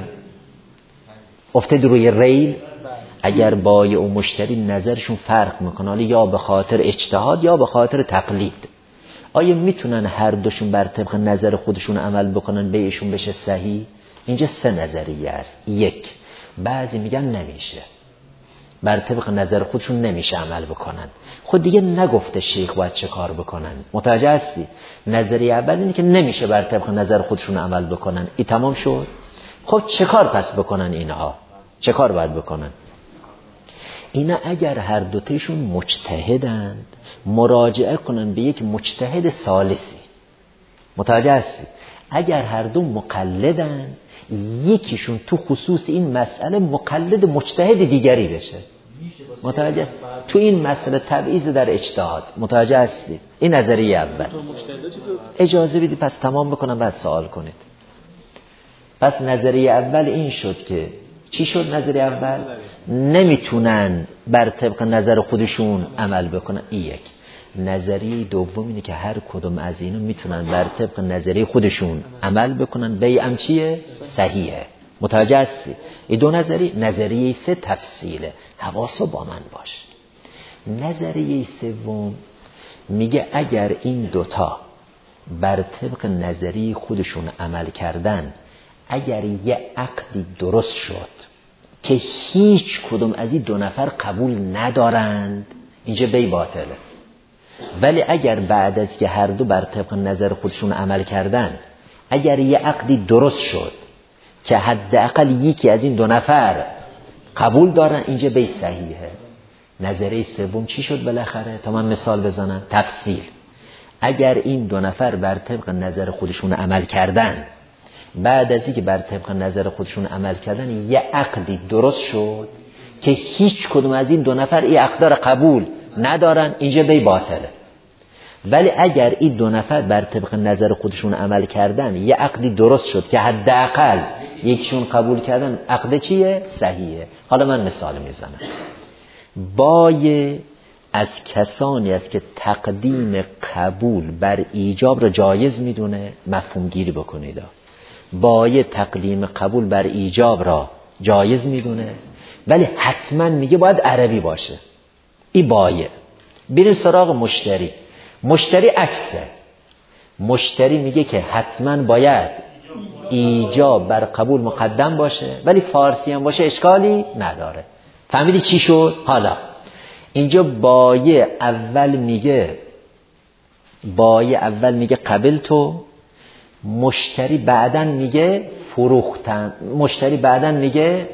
افتاد روی ریل. اگر بایع و مشتری نظرشون فرق میکنه، حالا یا به خاطر اجتهاد یا به خاطر تقلید، آیا میتونن هر دوشون بر طبق نظر خودشون عمل بکنن بیعشون بشه صحیح؟ اینجا سه نظریه است. یک، بعضی میگن نمیشه، بر طبق نظر خودشون نمیشه عمل بکنن. خود دیگه نگفته شیخ باید چه کار بکنن. متوجه هستی؟ نظریه اول اینه که نمیشه بر طبق نظر خودشون عمل بکنن. این تمام شد. خب چه کار پس بکنن اینها؟ چه کار باید بکنن؟ اینا اگر هر دوتایشون مجتهدند مراجعه کنن به یک مجتهد ثالثی. متوجه هستی؟ اگر هر دو مقلدن یکیشون تو خصوص این مسئله مقلد مجتهد دیگری بشه. متوجه؟ تو این مسئله تبعیض در اجتهاد. متوجه هستی؟ این نظریه اول. اجازه بدید پس تمام بکنم بعد سوال کنید. پس نظریه اول این شد که چی شد؟ نظریه اول نمیتونن بر طبق نظر خودشون عمل بکنن. این یک. نظریه دوم اینه که هر کدوم از اینا میتونن بر طبق نظریه خودشون عمل بکنن، بیعم چیه؟ صحیحه. متوجه هستی؟ این دو نظریه. نظریه سه تفصیله، حواسو با من باش. نظریه سوم میگه اگر این دوتا بر طبق نظریه خودشون عمل کردن، اگر یه عقدی درست شد که هیچ کدوم از این دو نفر قبول ندارند، اینجا بی باطله. ولی اگر بعد از که هر دو بر طبق نظر خودشون عمل کردن، اگر یه عقدی درست شد که حداقل یکی از این دو نفر قبول دارن، اینجا بی صحیحه. نظریه سوم چی شد بالاخره؟ تا من مثال بزنم. تفصیل. اگر این دو نفر بر طبق نظر خودشون عمل کردن، بعد از اینکه بر طبق نظر خودشون عمل کردن یه عقدی درست شد که هیچ کدوم از این دو نفر این عقد را قبول ندارن، اینجا بی باطله. ولی اگر این دو نفر بر طبق نظر خودشون عمل کردن، یه عقدی درست شد که حداقل یکشون قبول کردن، عقد چیه؟ صحیحه. حالا من مثال میزنم. بایع از کسانی است که تقدیم قبول بر ایجاب را جایز میدونه. مفهوم گیری بکنید. بایع تقدیم قبول بر ایجاب را جایز میدونه ولی حتما میگه باید عربی باشه. این بایع. بریم سراغ مشتری. مشتری عکسه. مشتری میگه که حتما باید ایجاب بر قبول مقدم باشه ولی فارسی هم باشه اشکالی نداره. فهمیدی چی شد؟ حالا اینجا بایع اول میگه قبل تو، مشتری بعدن میگه فروختن. مشتری بعدن میگه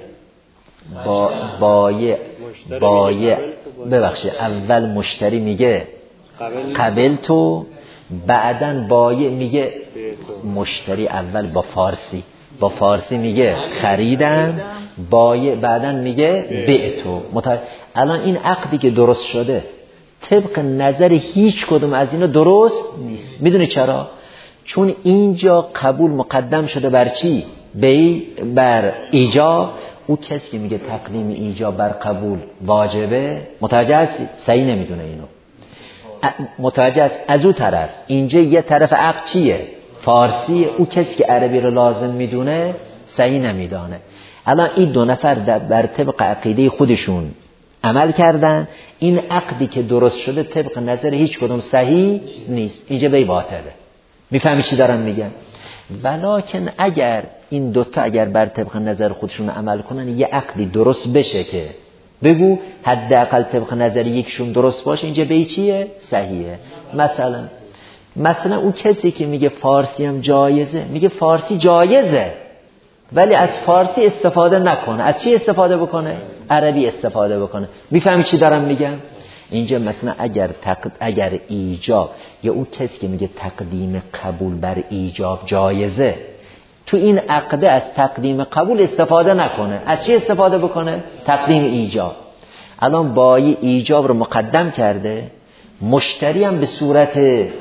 بایع ببخشید، اول مشتری میگه قبل تو، بعدن بایع میگه، مشتری اول با فارسی میگه خریدم، بایع بعدن میگه بعتو. الان این عقدی که درست شده طبق نظر هیچ کدوم از اینا درست نیست. میدونی چرا؟ چون اینجا قبول مقدم شده بر چی؟ بی بر ایجاب، او کسی که میگه تقدیم ایجاب بر قبول واجبه، متوجه هستی؟ صحیح نمیدونه اینو. متوجه است؟ از اون طرف اینجا یه طرف عقل چیه؟ فارسی. او کسی که عربی رو لازم میدونه صحیح نمیدانه. الان این دو نفر بر طبق عقیده خودشون عمل کردن، این عقدی که درست شده طبق نظر هیچ کدوم صحیح نیست، اینجا بی باطله. میفهمی چی دارم میگم؟ ولکن اگر این دوتا اگر بر طبق نظر خودشون عمل کنن یه عقدی درست بشه که بگو حداقل طبق نظر یکشون درست باشه، اینجا به چیه؟ صحیحه. مثلا اون کسی که میگه فارسی هم جایزه، میگه فارسی جایزه ولی از فارسی استفاده نکنه، از چی استفاده بکنه؟ عربی استفاده بکنه. میفهمی چی دارم میگم؟ اینجا مثلا اگر ایجاب یا اون کسی که میگه تقدیم قبول بر ایجاب جایزه، تو این عقده از تقدیم قبول استفاده نکنه، از چی استفاده بکنه؟ تقدیم ایجاب. الان بایی ایجاب رو مقدم کرده، مشتری هم به صورت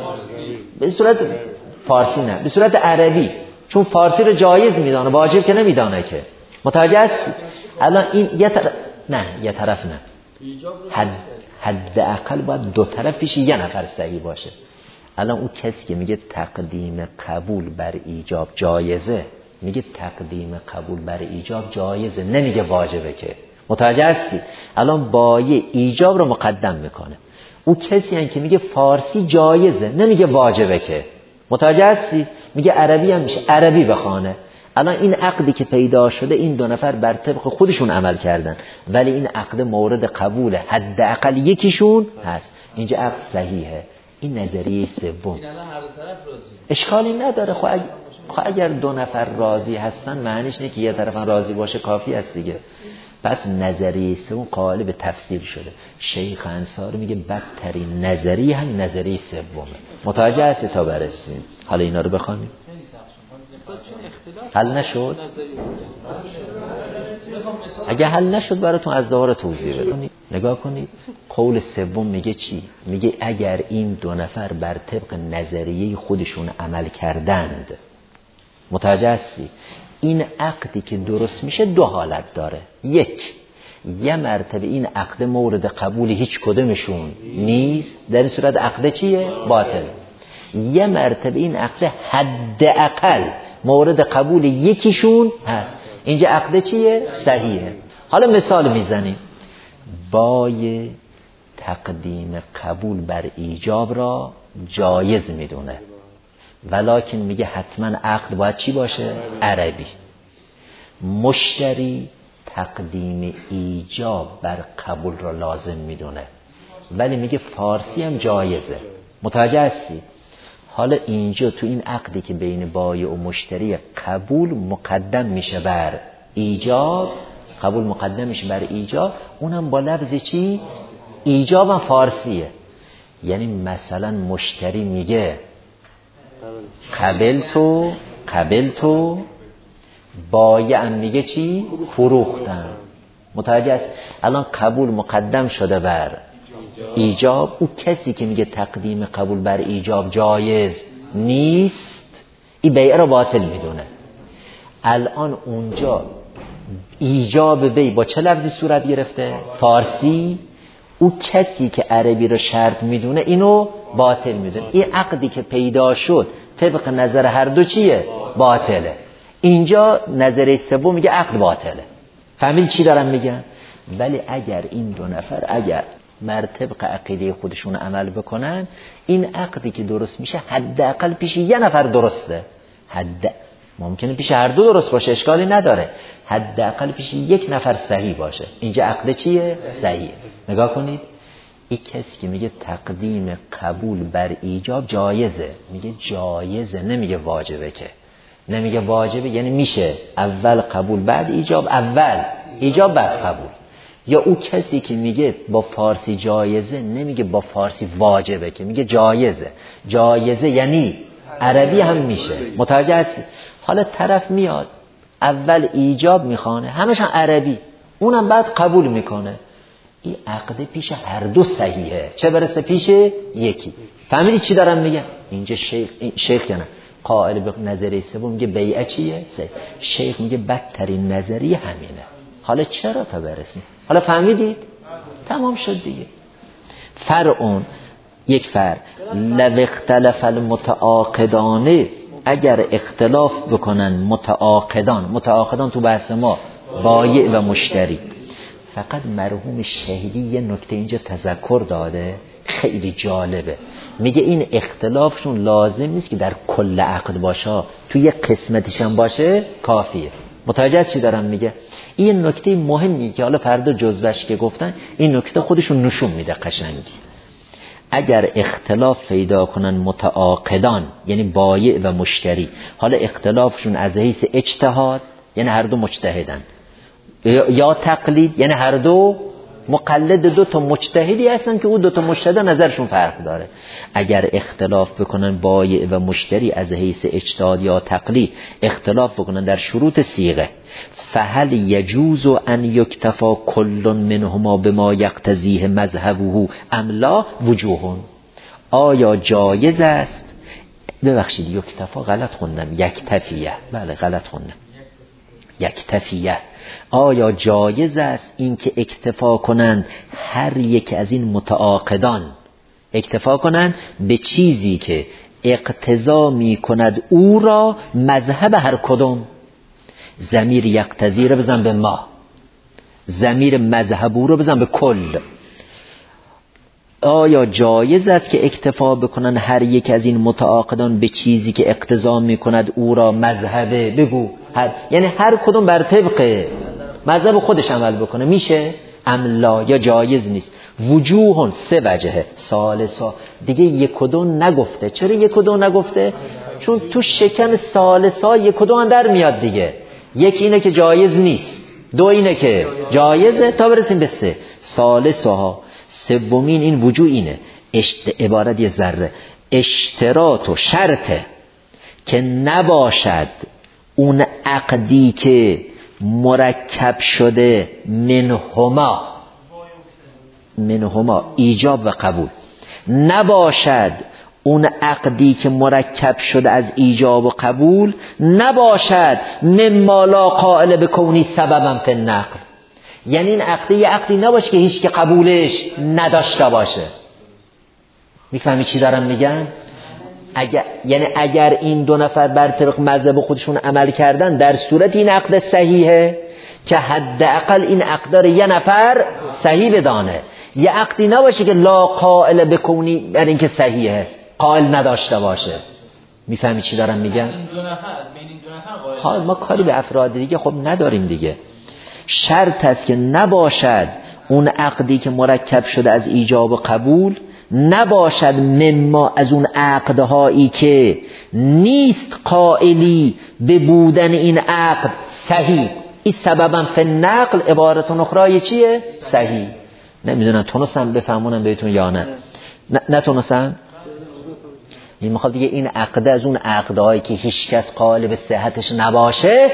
فارسی نه، به صورت عربی، چون فارسی رو جایز میدانه، واجب که نمیدانه که. متوجه هستی؟ الان این یه طرف نه، حداقل باید دو طرف پیش یه نفر صحیح باشه. الان اون کسی که میگه تقدیم قبول بر ایجاب جایزه، میگه تقدیم قبول بر ایجاب جایزه، نمیگه واجبه که. متوجه هستی؟ الان بایه ایجاب رو مقدم میکنه. اون کسی هم که میگه فارسی جایزه، نمیگه واجبه که. متوجه هستی؟ میگه عربی هم میشه، عربی بخونه. الان این عقدی که پیدا شده، این دو نفر بر طبق خودشون عمل کردن، ولی این عقد مورد قبوله، حداقل یکیشون هست، اینجا عقد صحیحه. این نظریه سوم. اشکالی نداره. خب اگر دو نفر راضی هستن معنیش نه که یه طرف راضی باشه کافی است دیگه. پس نظریه سوم قائل به تفسیر شده. شیخ انصاری میگه بدترین نظریه هم نظریه سومه. متوجه هستی تا برسیم؟ حالا اینا رو بخوانیم. حل نشد؟ اگه حل نشد براتون از دوباره توضیح بدم. نگاه کنید قول سوم میگه چی؟ میگه اگر این دو نفر بر طبق نظریه خودشون عمل کردند، متوجه هستی؟ این عقدی که درست میشه دو حالت داره. یه مرتبه این عقد مورد قبول هیچ کدومشون نیست، در این صورت عقد چیه؟ باطل. یه مرتبه این عقد حداقل مورد قبول یکیشون هست، اینجا عقد چیه؟ صحیحه. حالا مثال میزنیم. بای تقدیم قبول بر ایجاب را جایز میدونه، ولکن میگه حتما عقد باید چی باشه؟ عربی. مشتری تقدیم ایجاب بر قبول را لازم میدونه، ولی میگه فارسی هم جایزه. متوجه هستی؟ حالا اینجا تو این عقدی که بین بایع و مشتری، قبول مقدم میشه بر ایجاب، قبول مقدم میشه بر ایجاب، اونم با لفظ چی؟ ایجاب هم فارسیه. یعنی مثلا مشتری میگه قبل تو، بایع هم میگه چی؟ فروختم. متوجه است؟ الان قبول مقدم شده بر ایجاب. او کسی که میگه تقدیم قبول بر ایجاب جایز نیست، این بیع را باطل میدونه. الان اونجا ایجاب بیع با چه لفظی صورت گرفته؟ فارسی. او کسی که عربی را شرط میدونه اینو باطل میدونه. این عقدی که پیدا شد طبق نظر هر دو چیه؟ باطله. اینجا نظریه سوم میگه عقد باطله. فهمید چی دارم میگم؟ ولی اگر این دو نفر اگر بر طبق عقیده خودشون عمل بکنن، این عقدی که درست میشه حداقل پیش یه نفر درسته. ممکنه پیش هر دو درست باشه، اشکالی نداره، حداقل پیش یک نفر صحیح باشه. اینجا عقد چیه؟ صحیح. نگاه کنید، این کسی که میگه تقدیم قبول بر ایجاب جایزه، میگه جایزه، نمیگه واجبه که. نمیگه واجبه یعنی میشه اول قبول بعد ایجاب، اول ایجاب بعد قبول. یا او کسی که میگه با فارسی جایزه، نمیگه با فارسی واجبه که، میگه جایزه. جایزه یعنی عربی هم میشه. متوجه هستی؟ حالا طرف میاد اول ایجاب میخوانه، همش هم عربی، اونم بعد قبول میکنه. این عقد پیش هر دو صحیحه، چه برسه پیش یکی. فهمیدی چی دارم میگم؟ اینجا شیخ کنه قائل به نظریه سوم میگه بیعه چیه؟ شیخ میگه بدترین نظریه همینه. حالا چرا تا برسیم؟ حالا فهمیدید؟ تمام شد دیگه. فرعون یک فرع لو اختلف المتعاقدان، اگر اختلاف بکنن متعاقدان تو بحث ما بایع و مشتری. فقط مرحوم شهیدی یه نکته اینجا تذکر داده خیلی جالبه، میگه این اختلافشون لازم نیست که در کل عقد باشه، توی یه قسمتیش هم باشه کافیه. متوجه چی دارم میگه؟ این نکته مهمی که حالا فردا جزوش که گفتن این نکته خودشون نشون میده قشنگی. اگر اختلاف پیدا کنن متعاقدان یعنی بایع و مشتری، حالا اختلافشون از حیث اجتهاد یعنی هر دو مجتهدن، یا تقلید یعنی هر دو مقلد دو تا مجتهدی هستن که اون دو تا مجتهد نظرشون فرق داره. اگر اختلاف بکنن بایع و مشتری از حیث اجتهاد یا تقلید، اختلاف بکنن در شروط صیغه، فهل یجوز ان یکتفا کل منهما بما یقتضیه مذهبه ام لا وجوهون، آیا جایز است؟ ببخشید یکتفا غلط خوندم، یکتفیه، بله غلط خوندم، یکتفیه. آیا جایز است این که اکتفا کنند هر یک از این متعاقدان اکتفا کنند به چیزی که اقتضا می کند او را مذهب هر کدوم؟ ضمیر یقتضی رو بزن به ما، ضمیر مذهب او رو بزن به کل. آیا جایز است که اکتفا بکنن هر یک از این متعاقدان به چیزی که اقتضا می کند او را مذهبه؟ بگو یعنی هر کدوم بر طبق مذهب خودش عمل بکنه میشه؟ ام لا، یا جایز نیست؟ وجوهون، سه وجهه. ثالثا دیگه یک و دو نگفته. چرا یک و دو نگفته؟ چون تو شکن ثالثا یک و دو هم در میاد دیگه. یک اینه که جایز نیست، دو اینه که جایزه، تا برسیم به سه. ثالثا سومین این وجوه اینه، عبارت یه ذره اشتراط و شرطه که نباشد اون عقدی که مرکب شده منهما ایجاب و قبول، نباشد اون عقدی که مرکب شده از ایجاب و قبول، نباشد مما لا قائل بکونی سببا فی النقل، یعنی این عقدی یه عقدی نباشه که هیچ که قبولش نداشته باشه. میفهمی چی دارم میگم؟ اگر این دو نفر بر طبق مذهب خودشون عمل کردن، در صورت این عقد صحیحه که حداقل این عقد رو یه نفر صحیح بدانه، یه عقدی نباشه که لا قائل بکونی بر این که صحیحه قائل نداشته باشه. میفهمی چی دارم میگم؟ حال ما کاری به افراد دیگه خب نداریم دیگه. شرط است که نباشد اون عقدی که مرکب شده از ایجاب و قبول، نباشد مما از اون عقدهایی که نیست قائلی به بودن این عقد صحیح. این سببا فی النقل عبارت اخرى چیه؟ صحیح. نمیدونم تونستم بفهمونم بهتون یا نه تونستم؟ این میخواد دیگه این عقد از اون عقدهایی که هیچ کس قائل به صحتش نباشه.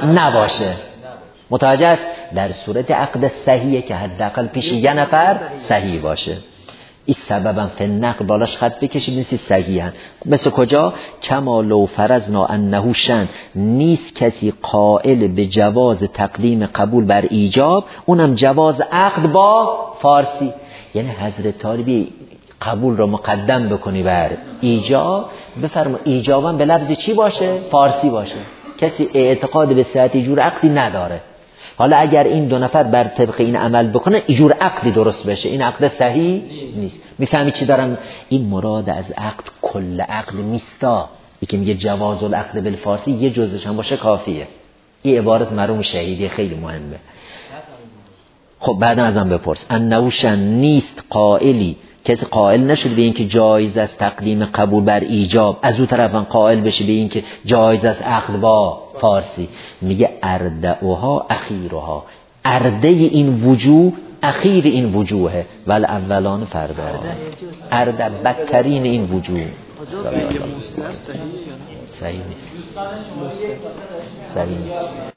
متوجه است؟ در صورت عقد صحیحه که حداقل پیش یه نفر صحیح باشه. این سببا فی النقل بالاش خط بکشید نیستی صحیحن. مثل کجا؟ کما لو فرضنا انه شن، نیست کسی قائل به جواز تقدیم قبول بر ایجاب، اونم جواز عقد با فارسی. یعنی حضرت طالبی قبول رو مقدم بکنی بر ایجاب، بفرما ایجابم به لفظ چی باشه؟ فارسی باشه. کسی اعتقاد به صحت ایجور عقدی نداره. حالا اگر این دو نفر بر طبق این عمل بکنه ایجور عقدی درست بشه، این عقد صحیح نیست. میفهمی چی دارم؟ این مراد از عقد کل عقد نیستا. یکی میگه جواز العقد بالفارسی یه جزش هم باشه کافیه. این عبارت مرحوم شهیدی خیلی مهمه. خب بعدا ازم بپرس انوشن نیست قائلی، کسی قائل نشد به این که جایز است تقدیم قبول بر ایجاب، از اون طرف قائل بشه به این که جایز است عقد با فارسی. میگه اردعها اخیرها، ارده این وجوه اخیر این وجوهه ول اولان فردا، ارده بدترین این وجوه. صحیح نیست.